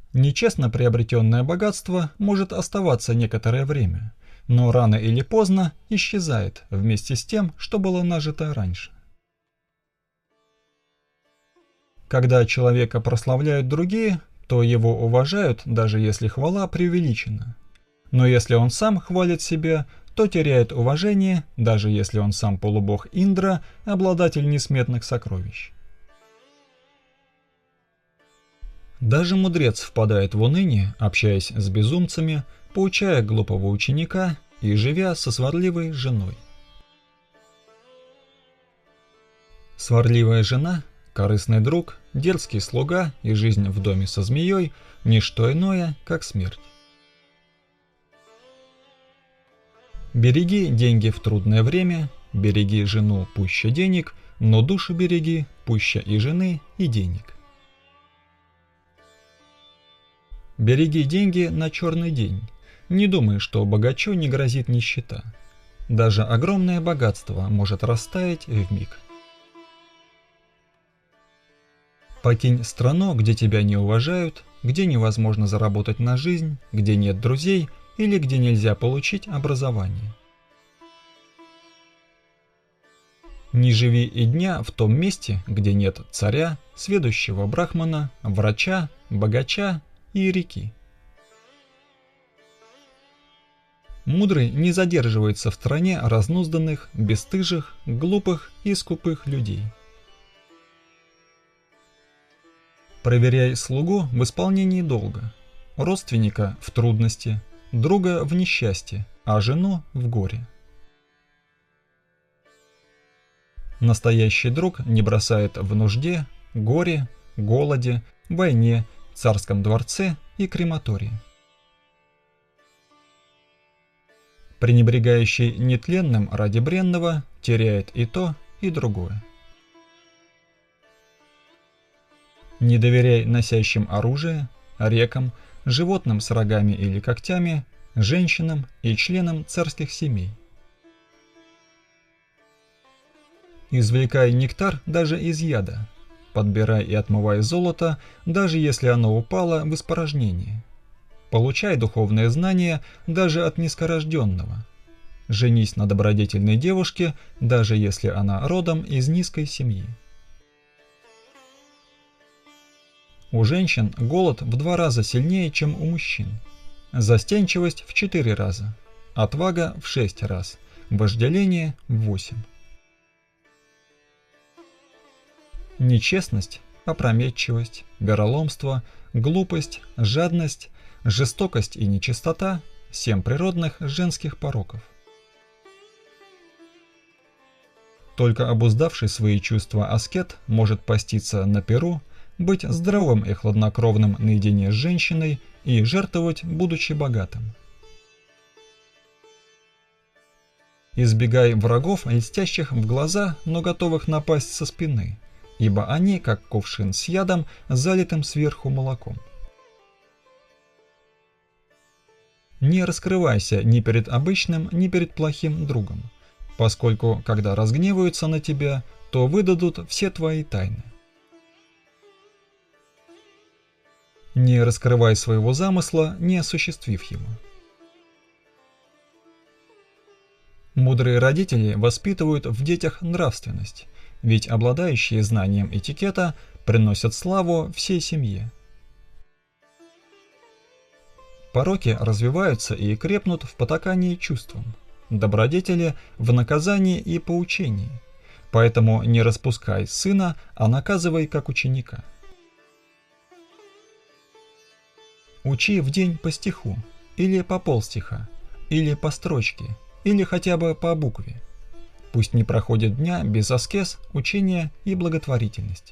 Нечестно приобретенное богатство может оставаться некоторое время, но рано или поздно исчезает вместе с тем, что было нажито раньше. Когда человека прославляют другие, то его уважают, даже если хвала преувеличена. Но если он сам хвалит себя, то теряет уважение, даже если он сам полубог Индра, обладатель несметных сокровищ. Даже мудрец впадает в уныние, общаясь с безумцами, поучая глупого ученика и живя со сварливой женой. Сварливая жена, корыстный друг, дерзкий слуга и жизнь в доме со змеей – ничто иное, как смерть. Береги деньги в трудное время, береги жену пуще денег, но душу береги пуще и жены, и денег. Береги деньги на черный день. Не думай, что богачу не грозит нищета. Даже огромное богатство может растаять вмиг. Покинь страну, где тебя не уважают, где невозможно заработать на жизнь, где нет друзей или где нельзя получить образование. Не живи и дня в том месте, где нет царя, сведущего брахмана, врача, богача и реки. Мудрый не задерживается в стране разнузданных, бесстыжих, глупых и скупых людей. Проверяй слугу в исполнении долга, родственника в трудности, друга в несчастье, а жену в горе. Настоящий друг не бросает в нужде, горе, голоде, войне, царском дворце и крематории. Пренебрегающий нетленным ради бренного теряет и то, и другое. Не доверяй носящим оружие, рекам, животным с рогами или когтями, женщинам и членам царских семей. Извлекай нектар даже из яда, подбирай и отмывай золото, даже если оно упало в испорожнение. Получай духовные знания даже от низкорожденного. Женись на добродетельной девушке, даже если она родом из низкой семьи. У женщин голод в 2 раза сильнее, чем у мужчин. Застенчивость в 4 раза, отвага в 6 раз, вожделение в 8. Нечестность, опрометчивость, вероломство, глупость, жадность, жестокость и нечистота – 7 природных женских пороков. Только обуздавший свои чувства аскет может поститься на пиру, быть здоровым и хладнокровным наедине с женщиной и жертвовать, будучи богатым. Избегай врагов, льстящих в глаза, но готовых напасть со спины, ибо они, как кувшин с ядом, залитым сверху молоком. Не раскрывайся ни перед обычным, ни перед плохим другом, поскольку, когда разгневаются на тебя, то выдадут все твои тайны. Не раскрывай своего замысла, не осуществив его. Мудрые родители воспитывают в детях нравственность, ведь обладающие знанием этикета приносят славу всей семье. Пороки развиваются и крепнут в потакании чувствам, добродетели в наказании и поучении, поэтому не распускай сына, а наказывай как ученика. Учи в день по стиху, или по полстиха, или по строчке, или хотя бы по букве. Пусть не проходит дня без аскез, учения и благотворительности.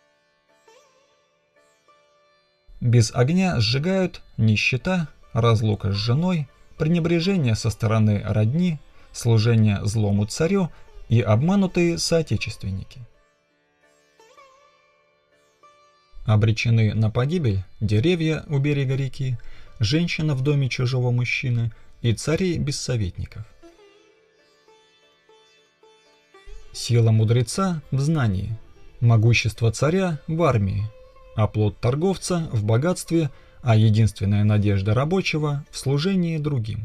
Без огня сжигают нищета, разлука с женой, пренебрежение со стороны родни, служение злому царю и обманутые соотечественники. Обречены на погибель деревья у берега реки, женщина в доме чужого мужчины и цари без советников. Сила мудреца в знании, могущество царя в армии, а плод торговца в богатстве, а единственная надежда рабочего в служении другим.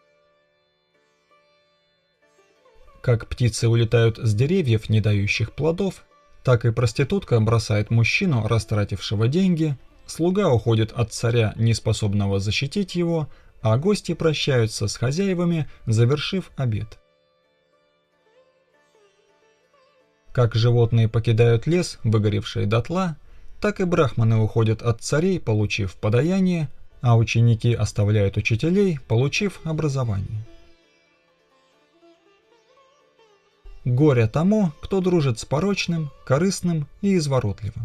Как птицы улетают с деревьев, не дающих плодов, так и проститутка бросает мужчину, растратившего деньги, слуга уходит от царя, неспособного защитить его, а гости прощаются с хозяевами, завершив обед. Как животные покидают лес, выгоревший дотла, так и брахманы уходят от царей, получив подаяние, а ученики оставляют учителей, получив образование. Горе тому, кто дружит с порочным, корыстным и изворотливым.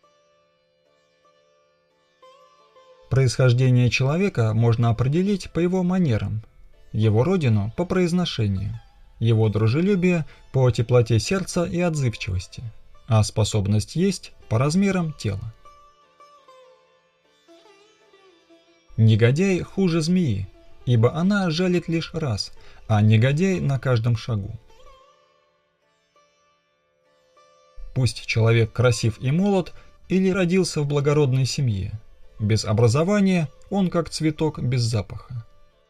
Происхождение человека можно определить по его манерам, его родину по произношению, его дружелюбие по теплоте сердца и отзывчивости, а способность есть по размерам тела. Негодяй хуже змеи, ибо она жалит лишь раз, а негодяй на каждом шагу. Пусть человек красив и молод или родился в благородной семье, без образования он как цветок без запаха.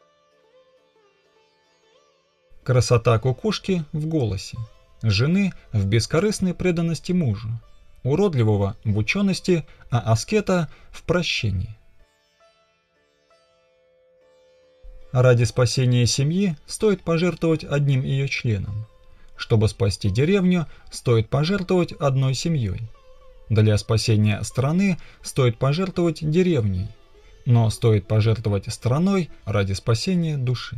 Красота кукушки в голосе, жены в бескорыстной преданности мужу, уродливого в учености, а аскета в прощении. Ради спасения семьи стоит пожертвовать одним ее членом. Чтобы спасти деревню, стоит пожертвовать одной семьей. Для спасения страны стоит пожертвовать деревней, но стоит пожертвовать страной ради спасения души.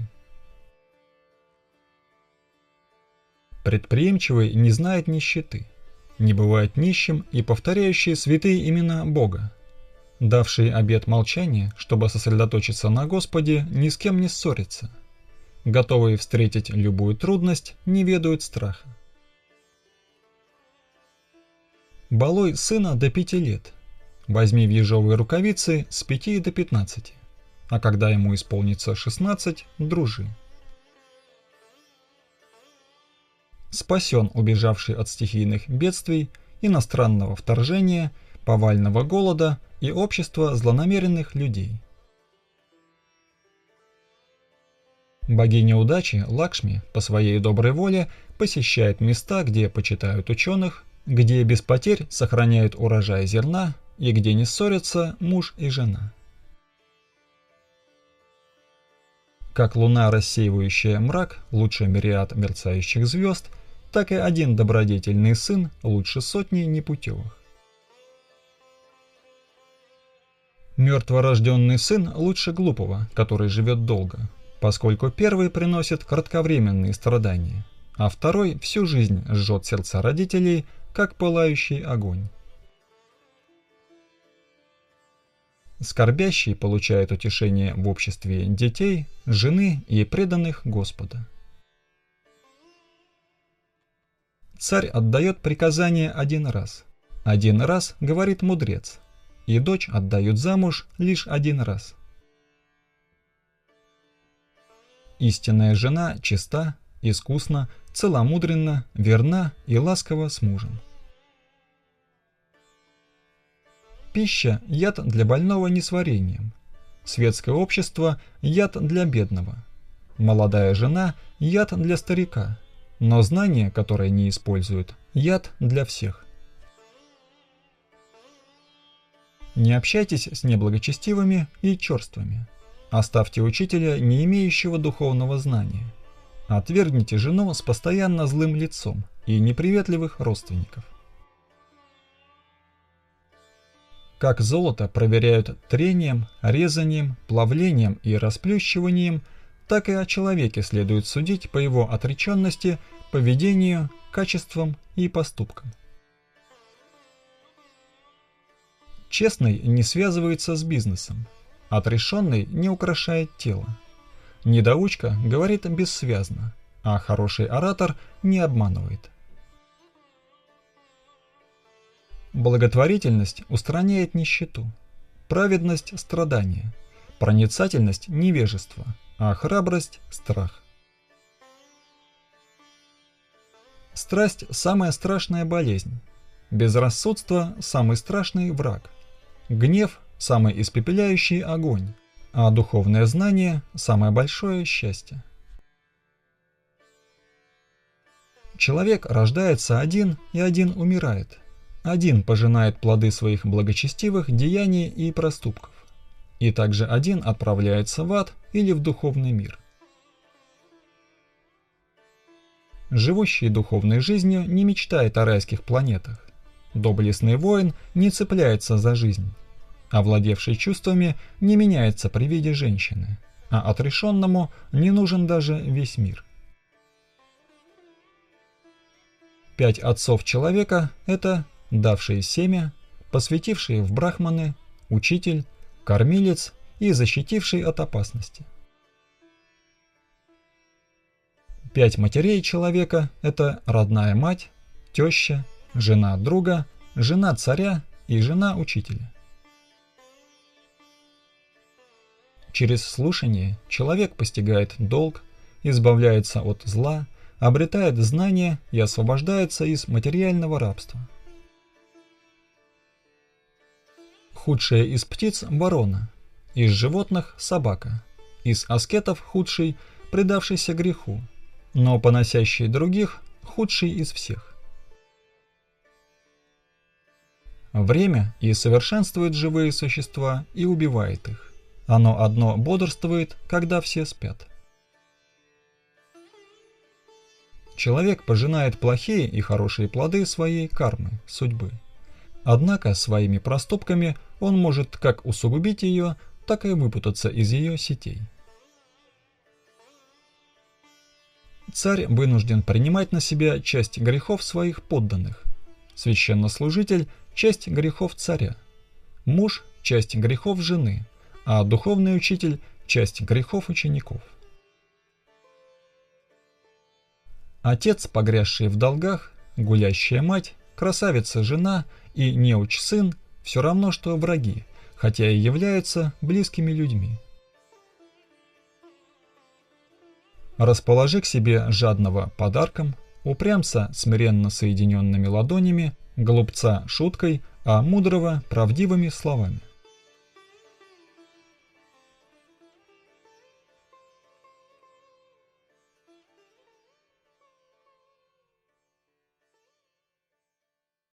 Предприимчивый не знает нищеты, не бывает нищим и повторяющий святые имена Бога. Давший обет молчания, чтобы сосредоточиться на Господе, ни с кем не ссорится. Готовые встретить любую трудность, не ведают страха. Балуй сына до 5 лет. Возьми в ежовые рукавицы с 5 до 15, а когда ему исполнится 16, дружи. Спасен убежавший от стихийных бедствий, иностранного вторжения, повального голода и общества злонамеренных людей. Богиня удачи Лакшми по своей доброй воле посещает места, где почитают ученых, где без потерь сохраняют урожай зерна и где не ссорятся муж и жена. Как луна, рассеивающая мрак, лучше мириад мерцающих звезд, так и один добродетельный сын лучше сотни непутевых. Мертворожденный сын лучше глупого, который живет долго, поскольку первый приносит кратковременные страдания, а второй всю жизнь жжет сердца родителей, как пылающий огонь. Скорбящий получает утешение в обществе детей, жены и преданных Господа. Царь отдает приказание один раз говорит мудрец, и дочь отдают замуж лишь один раз. Истинная жена чиста, искусна, целомудренна, верна и ласкова с мужем. Пища – яд для больного несварением. Светское общество – яд для бедного. Молодая жена – яд для старика. Но знание, которое не используют, яд для всех. Не общайтесь с неблагочестивыми и черствыми. Оставьте учителя, не имеющего духовного знания. Отвергните жену с постоянно злым лицом и неприветливых родственников. Как золото проверяют трением, резанием, плавлением и расплющиванием, так и о человеке следует судить по его отреченности, поведению, качествам и поступкам. Честный не связывается с бизнесом, отрешенный не украшает тело. Недоучка говорит бессвязно, а хороший оратор не обманывает. Благотворительность устраняет нищету, праведность – страдание, проницательность – невежество, а храбрость – страх. Страсть – самая страшная болезнь, безрассудство – самый страшный враг, гнев самый испепеляющий огонь, а духовное знание – самое большое счастье. Человек рождается один и один умирает. Один пожинает плоды своих благочестивых деяний и проступков. И также один отправляется в ад или в духовный мир. Живущий духовной жизнью не мечтает о райских планетах. Доблестный воин не цепляется за жизнь. Овладевший чувствами не меняется при виде женщины, а отрешенному не нужен даже весь мир. 5 отцов человека – это давшие семя, посвятившие в брахманы, учитель, кормилец и защитивший от опасности. 5 матерей человека – это родная мать, теща, жена друга, жена царя и жена учителя. Через слушание человек постигает долг, избавляется от зла, обретает знания и освобождается из материального рабства. Худшая из птиц – ворона, из животных – собака, из аскетов худший – предавшийся греху, но поносящий других – худший из всех. Время и совершенствует живые существа и убивает их. Оно одно бодрствует, когда все спят. Человек пожинает плохие и хорошие плоды своей кармы, судьбы. Однако своими проступками он может как усугубить ее, так и выпутаться из ее сетей. Царь вынужден принимать на себя часть грехов своих подданных. Священнослужитель – часть грехов царя. Муж – часть грехов жены, а духовный учитель – часть грехов учеников. Отец, погрязший в долгах, гулящая мать, красавица жена и неуч сын – все равно, что враги, хотя и являются близкими людьми. Расположи к себе жадного подарком, упрямца смиренно соединенными ладонями, глупца шуткой, а мудрого правдивыми словами.